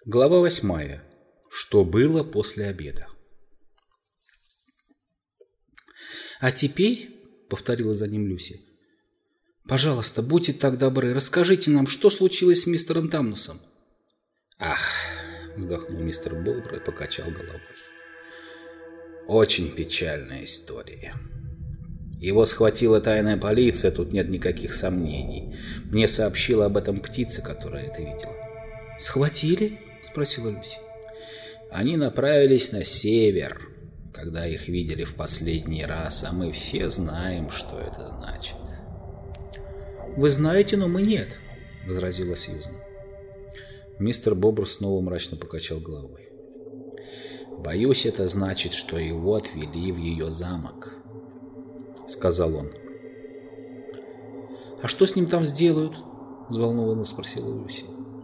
Глава 8. Что было после обеда? «А теперь, — повторила за ним Люси, — пожалуйста, будьте так добры, расскажите нам, что случилось с мистером Тамнусом». «Ах, — вздохнул мистер Бобр и покачал головой, — очень печальная история. Его схватила тайная полиция, тут нет никаких сомнений. Мне сообщила об этом птица, которая это видела». «Схватили?» — спросила Люси. «Они направились на север, когда их видели в последний раз, а мы все знаем, что это значит». «Вы знаете, но мы нет», — возразила Сьюзен. Мистер Бобр снова мрачно покачал головой. «Боюсь, это значит, что его отвели в ее замок», — сказал он. «А что с ним там сделают?» — взволнованно спросила Люси.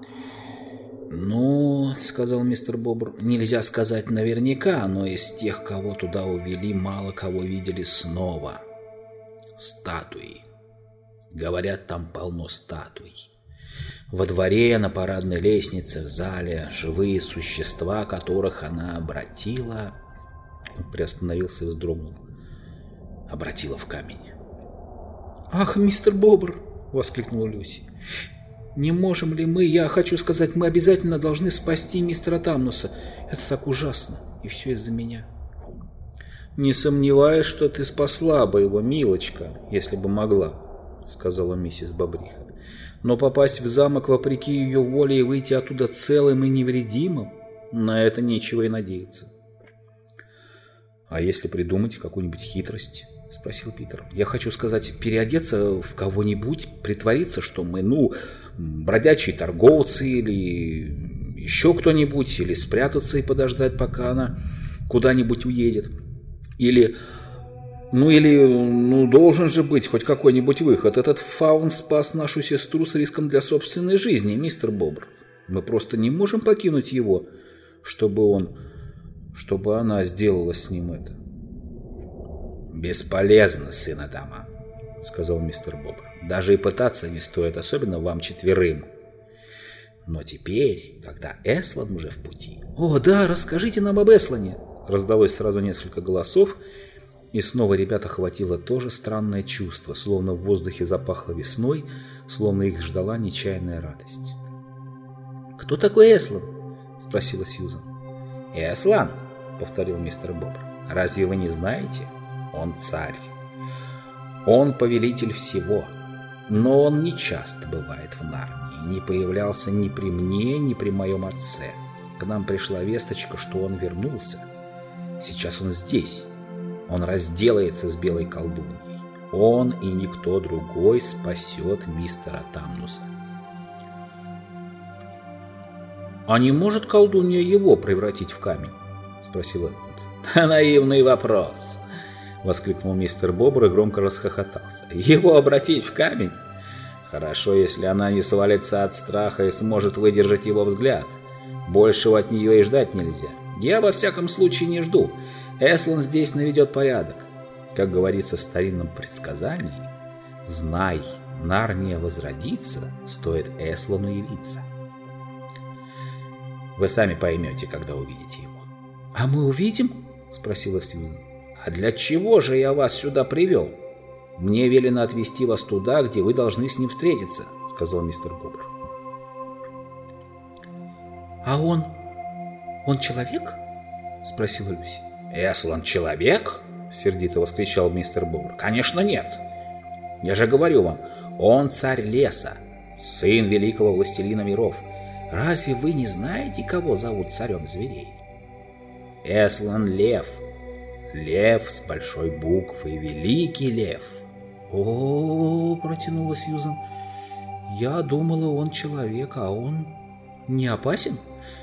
«Ну, — сказал мистер Бобр, — нельзя сказать наверняка, но из тех, кого туда увели, мало кого видели снова. Статуи. Говорят, там полно статуй. Во дворе, на парадной лестнице, в зале живые существа, которых она обратила...» Он приостановился и вздрогнул. «Обратила в камень». «Ах, мистер Бобр! — воскликнула Люси. — Не можем ли мы, я хочу сказать, мы обязательно должны спасти мистера Тамнуса. Это так ужасно, и все из-за меня». «Не сомневаюсь, что ты спасла бы его, милочка, если бы могла», — сказала миссис Бобриха. «Но попасть в замок вопреки ее воле и выйти оттуда целым и невредимым, на это нечего и надеяться». «А если придумать какую-нибудь хитрость?» — спросил Питер. «Я хочу сказать, переодеться в кого-нибудь, притвориться, что мы, бродячие торговцы или еще кто-нибудь, или спрятаться и подождать, пока она куда-нибудь уедет. Или должен же быть хоть какой-нибудь выход. Этот фаун спас нашу сестру с риском для собственной жизни, мистер Бобр. Мы просто не можем покинуть его, чтобы она сделала с ним это». «Бесполезно, сын Адама», — сказал мистер Бобр. «Даже и пытаться не стоит, особенно вам четверым. Но теперь, когда Эслан уже в пути...» «О, да, расскажите нам об Эслане!» Раздалось сразу несколько голосов, и снова ребят охватило то же странное чувство, словно в воздухе запахло весной, словно их ждала нечаянная радость. «Кто такой Эслан?» — спросила Сьюзен. «Эслан?» — повторил мистер Бобр. «Разве вы не знаете? Он царь. Он повелитель всего. Но он не часто бывает в Нарнии, не появлялся ни при мне, ни при моем отце. К нам пришла весточка, что он вернулся. Сейчас он здесь. Он разделается с белой колдуньей. Он и никто другой спасет мистера Тамнуса». «А не может колдунья его превратить в камень?» — спросил Эдмунд. «Наивный вопрос!» — воскликнул мистер Бобр и громко расхохотался. «Его обратить в камень? Хорошо, если она не свалится от страха и сможет выдержать его взгляд. Большего от нее и ждать нельзя. Я во всяком случае не жду. Эслан здесь наведет порядок. Как говорится в старинном предсказании, знай, Нарния возродится, стоит Эслану явиться. Вы сами поймете, когда увидите его». «А мы увидим?» — спросила Сьюзен. «А для чего же я вас сюда привел? Мне велено отвезти вас туда, где вы должны с ним встретиться», — сказал мистер Бобр. «А он человек?» — спросила Люси. «Эслан человек?» — сердито восклицал мистер Бобр. «Конечно нет. Я же говорю вам, он царь леса, сын великого властелина миров. Разве вы не знаете, кого зовут царем зверей? Эслан лев. Лев с большой буквы, великий лев». «О, — протянула Сьюзен, — я думала, он человек, а он не опасен?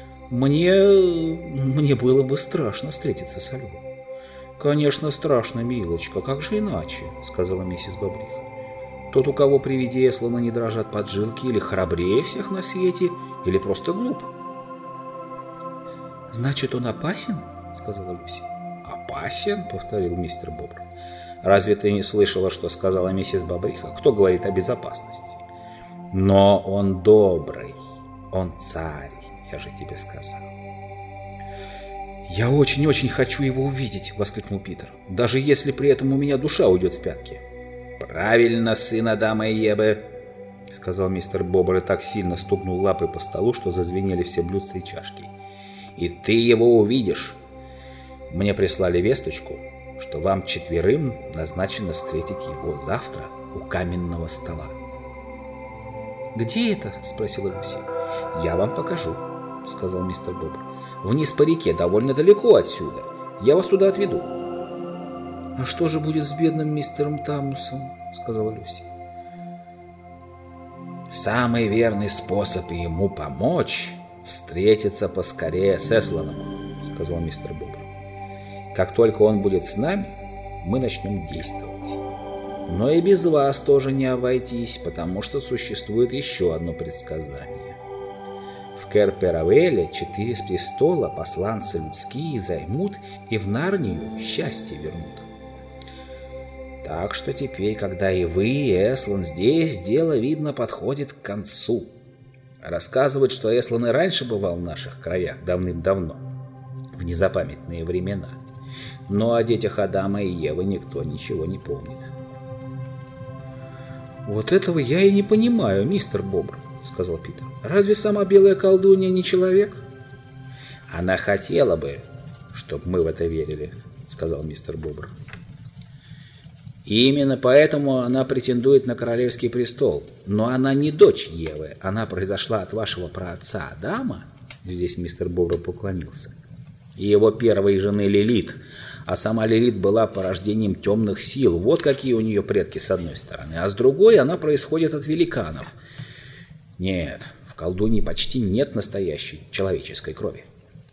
Мне было бы страшно встретиться с львом». «Конечно, страшно, милочка, как же иначе?» — сказала миссис Бобриха. «Тот, у кого при виде Эслана не дрожат поджилки, или храбрее всех на свете, или просто глуп». «Значит, он опасен?» — сказала Люси. «Опасен?» — повторил мистер Бобр. «Разве ты не слышала, что сказала миссис Бобриха? Кто говорит о безопасности? Но он добрый, он царь, Я же тебе сказал. «Я очень-очень хочу его увидеть!» — воскликнул Питер. «Даже если при этом у меня душа уйдет в пятки!» «Правильно, сын Адама и Евы!» — сказал мистер Бобр и так сильно стукнул лапой по столу, что зазвенели все блюдца и чашки. «И ты его увидишь! Мне прислали весточку, что вам 4 назначено встретить его завтра у каменного стола». «Где это?» — спросила Люси. «Я вам покажу», — сказал мистер Бобр. «Вниз по реке, довольно далеко отсюда. Я вас туда отведу». «А что же будет с бедным мистером Тамусом?» — сказала Люси. «Самый верный способ ему помочь — встретиться поскорее с Эсланом», — сказал мистер Бобр. «Как только он будет с нами, мы начнем действовать. Но и без вас тоже не обойтись, потому что существует еще одно предсказание. В Кер-Перавеле 4 престола посланцы людские займут и в Нарнию счастье вернут. Так что теперь, когда и вы, и Эслан здесь, дело, видно, подходит к концу. Рассказывают, что Эслан и раньше бывал в наших краях давным-давно, в незапамятные времена. Но о детях Адама и Евы никто ничего не помнит». «Вот этого я и не понимаю, мистер Бобр», — сказал Питер. «Разве сама белая колдунья не человек?» «Она хотела бы, чтобы мы в это верили», — сказал мистер Бобр. «И именно поэтому она претендует на королевский престол. Но она не дочь Евы, она произошла от вашего праотца Адама», — здесь мистер Бобр поклонился, «и его первой жены Лилит. А сама Лилит была порождением темных сил. Вот какие у нее предки с одной стороны. А с другой она происходит от великанов. Нет, в колдуньи почти нет настоящей человеческой крови».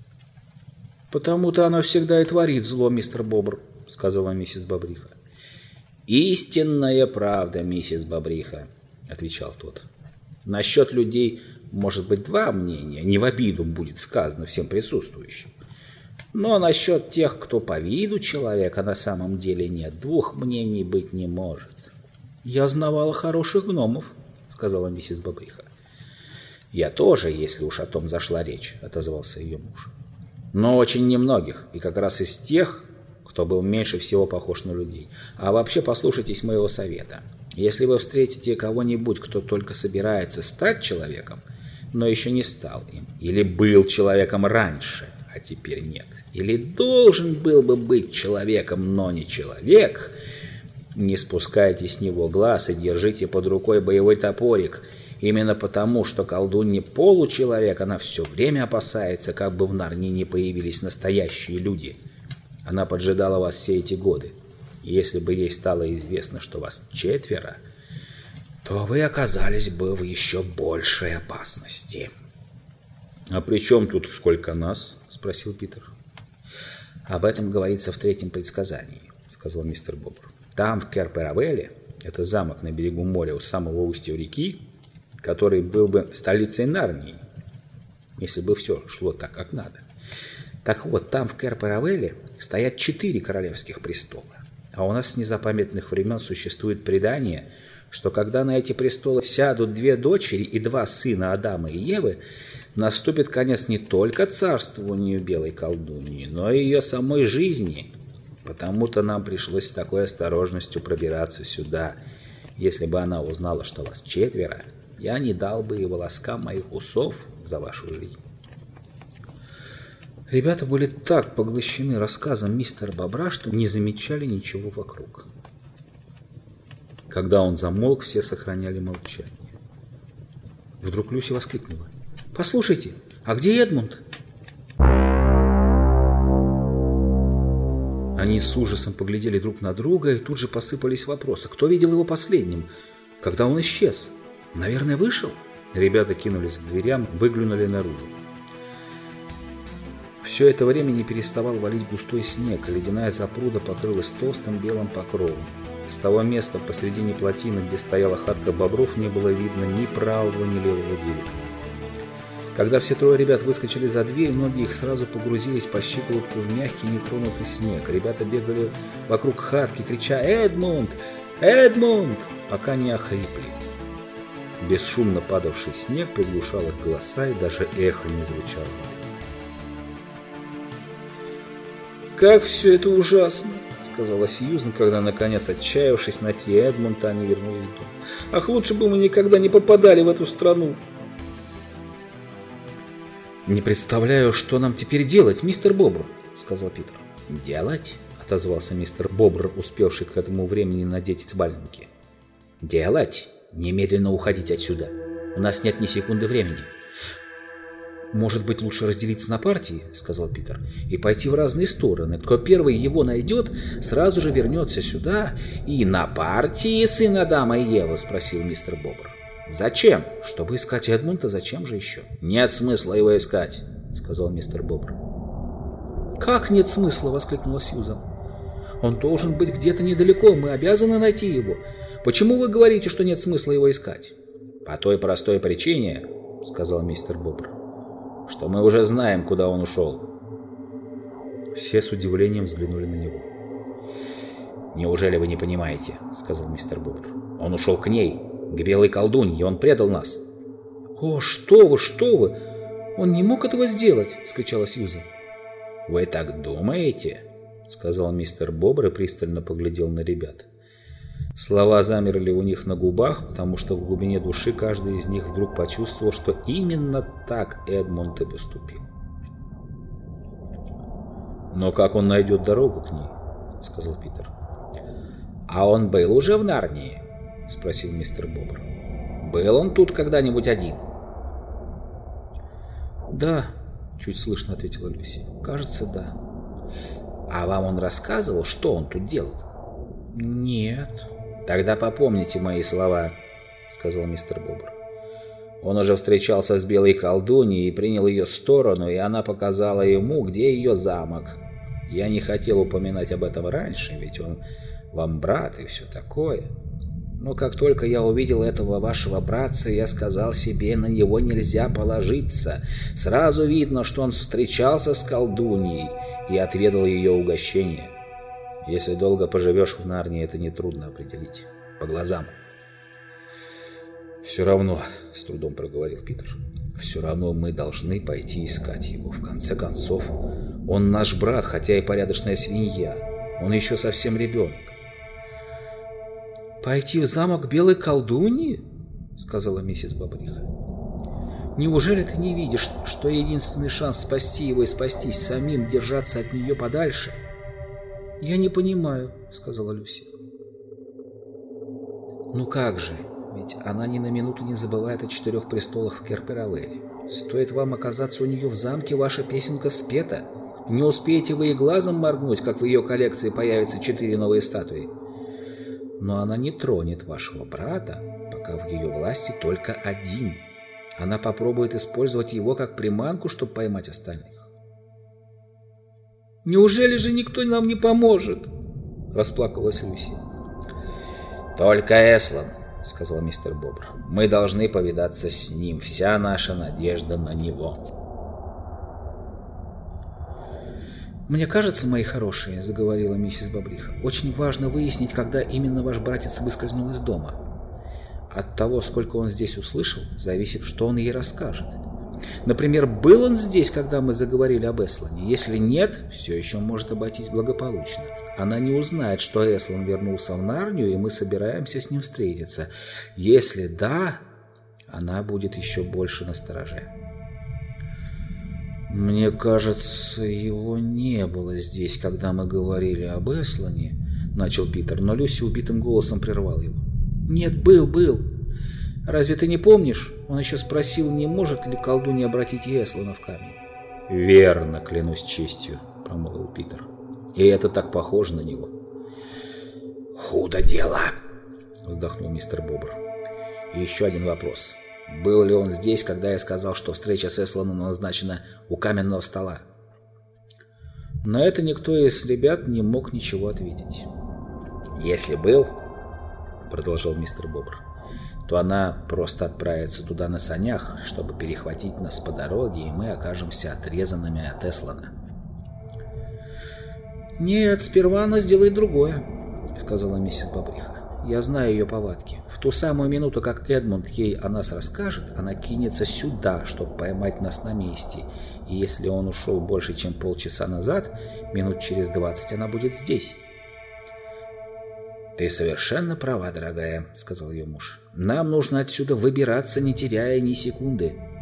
«Потому-то она всегда и творит зло, мистер Бобр», — сказала миссис Бобриха. «Истинная правда, миссис Бобриха», — отвечал тот. «Насчет людей может быть 2 мнения, не в обиду будет сказано всем присутствующим. Но насчет тех, кто по виду человека, на самом деле нет, 2 мнений быть не может». «Я знавала хороших гномов», — сказала миссис Бобриха. «Я тоже, если уж о том зашла речь», — отозвался ее муж. «Но очень немногих, и как раз из тех, кто был меньше всего похож на людей. А вообще послушайтесь моего совета. Если вы встретите кого-нибудь, кто только собирается стать человеком, но еще не стал им, или был человеком раньше, а теперь нет, или должен был бы быть человеком, но не человек, не спускайте с него глаз и держите под рукой боевой топорик. Именно потому, что колдунья получеловек, она все время опасается, как бы в Нарнии не появились настоящие люди. Она поджидала вас все эти годы. И если бы ей стало известно, что вас 4, то вы оказались бы в еще большей опасности». «А при чем тут сколько нас?» — спросил Питер. «Об этом говорится в 3-м предсказании», — сказал мистер Бобр. «Там, в Кер-Перавеле, это замок на берегу моря у самого устья реки, который был бы столицей Нарнии, если бы все шло так, как надо. Так вот, там, в Кер-Перавеле, стоят 4 королевских престола. А у нас с незапамятных времен существует предание, что когда на эти престолы сядут 2 дочери и 2 сына Адама и Евы, наступит конец не только царствованию белой колдуньи, но и ее самой жизни. Потому-то нам пришлось с такой осторожностью пробираться сюда. Если бы она узнала, что вас 4, я не дал бы и волоска моих усов за вашу жизнь». Ребята были так поглощены рассказом мистера Бобра, что не замечали ничего вокруг. Когда он замолк, все сохраняли молчание. Вдруг Люси воскликнула: «Послушайте, а где Эдмунд?» Они с ужасом поглядели друг на друга, и тут же посыпались вопросы. Кто видел его последним? Когда он исчез? Наверное, вышел? Ребята кинулись к дверям, выглянули наружу. Все это время не переставал валить густой снег, а ледяная запруда покрылась толстым белым покровом. С того места посредине плотины, где стояла хатка бобров, не было видно ни правого, ни левого берега. Когда все 3 ребят выскочили за дверь, ноги их сразу погрузились по щиколотку в мягкий нетронутый снег. Ребята бегали вокруг хатки, крича «Эдмунд! Эдмунд!», пока не охрипли. Бесшумно падавший снег приглушал их голоса, и даже эхо не звучало. «Как все это ужасно!» — сказала Сьюзен, когда, наконец, отчаявшись найти Эдмунда, они вернулись в дом. «Ах, лучше бы мы никогда не попадали в эту страну!» «Не представляю, что нам теперь делать, мистер Бобр», — сказал Питер. «Делать?» — отозвался мистер Бобр, успевший к этому времени надеть спальники. «Делать? Немедленно уходить отсюда. У нас нет ни секунды времени». «Может быть, лучше разделиться на партии, — сказал Питер, — и пойти в разные стороны. Кто первый его найдет, сразу же вернется сюда и на партии сына Адама и Евы?» — спросил мистер Бобр. «Зачем? Чтобы искать Эдмунда, зачем же еще?» «Нет смысла его искать, — сказал мистер Бобр. «Как нет смысла? — воскликнула Сьюзан. Он должен быть где-то недалеко, мы обязаны найти его. Почему вы говорите, что нет смысла его искать?» «По той простой причине, — сказал мистер Бобр, — что мы уже знаем, куда он ушел». Все с удивлением взглянули на него. «Неужели вы не понимаете, — сказал мистер Бобр, — он ушел к ней, к белой колдунье, он предал нас». «О, что вы, что вы! Он не мог этого сделать!» — вскричала Сьюзан. «Вы так думаете?» — сказал мистер Бобр и пристально поглядел на ребят. Слова замерли у них на губах, потому что в глубине души каждый из них вдруг почувствовал, что именно так Эдмунд и поступил. «Но как он найдет дорогу к ней?» — сказал Питер. «А он был уже в Нарнии?» — спросил мистер Бобр. «Был он тут когда-нибудь один?» «Да», — чуть слышно ответила Люси. «Кажется, да». «А вам он рассказывал, что он тут делал?» «Нет». «Тогда попомните мои слова», — сказал мистер Бобр. «Он уже встречался с белой колдуньей и принял ее сторону, и она показала ему, где ее замок. Я не хотел упоминать об этом раньше, ведь он вам брат и все такое. Но как только я увидел этого вашего братца, я сказал себе, на него нельзя положиться. Сразу видно, что он встречался с колдуньей и отведал ее угощение. Если долго поживешь в Нарнии, это нетрудно определить. По глазам». «Все равно, — с трудом проговорил Питер, — все равно мы должны пойти искать его. В конце концов, он наш брат, хотя и порядочная свинья. Он еще совсем ребенок». «Пойти в замок белой колдуньи?» — сказала миссис Бобриха. «Неужели ты не видишь, что единственный шанс спасти его и спастись самим — держаться от нее подальше?» «Я не понимаю», — сказала Люси. «Ну как же, ведь она ни на минуту не забывает о 4 престолах в Керперавелле. Стоит вам оказаться у нее в замке, ваша песенка спета. Не успеете вы и глазом моргнуть, как в ее коллекции появятся 4 новые статуи. Но она не тронет вашего брата, пока в ее власти только один. Она попробует использовать его как приманку, чтобы поймать остальных». «Неужели же никто нам не поможет?» — расплакалась Люси. «Только Эслан, — сказал мистер Бобр. — Мы должны повидаться с ним. Вся наша надежда на него». «Мне кажется, мои хорошие, — заговорила миссис Бобриха, — очень важно выяснить, когда именно ваш братец выскользнул из дома. От того, сколько он здесь услышал, зависит, что он ей расскажет. Например, был он здесь, когда мы заговорили об Эслане? Если нет, все еще может обойтись благополучно. Она не узнает, что Эслан вернулся в Нарнию, и мы собираемся с ним встретиться. Если да, она будет еще больше настороже». «Мне кажется, его не было здесь, когда мы говорили об Эслане», — начал Питер, но Люси убитым голосом прервал его. «Нет, был. Разве ты не помнишь? Он еще спросил, не может ли колдунья обратить Эслана в камень». «Верно, клянусь честью», — промолвил Питер. «И это так похоже на него». «Худо дело», — вздохнул мистер Бобр. «И еще один вопрос. Был ли он здесь, когда я сказал, что встреча с Эсланом назначена у каменного стола?» На это никто из ребят не мог ничего ответить. «Если был, — продолжал мистер Бобр, — то она просто отправится туда на санях, чтобы перехватить нас по дороге, и мы окажемся отрезанными от Эслана». «Нет, сперва она сделает другое», — сказала миссис Бобриха. Я знаю ее повадки. В ту самую минуту, как Эдмунд ей о нас расскажет, она кинется сюда, чтобы поймать нас на месте. И если он ушел больше, чем полчаса назад, минут через 20 она будет здесь». «Ты совершенно права, дорогая», — сказал ее муж. «Нам нужно отсюда выбираться, не теряя ни секунды.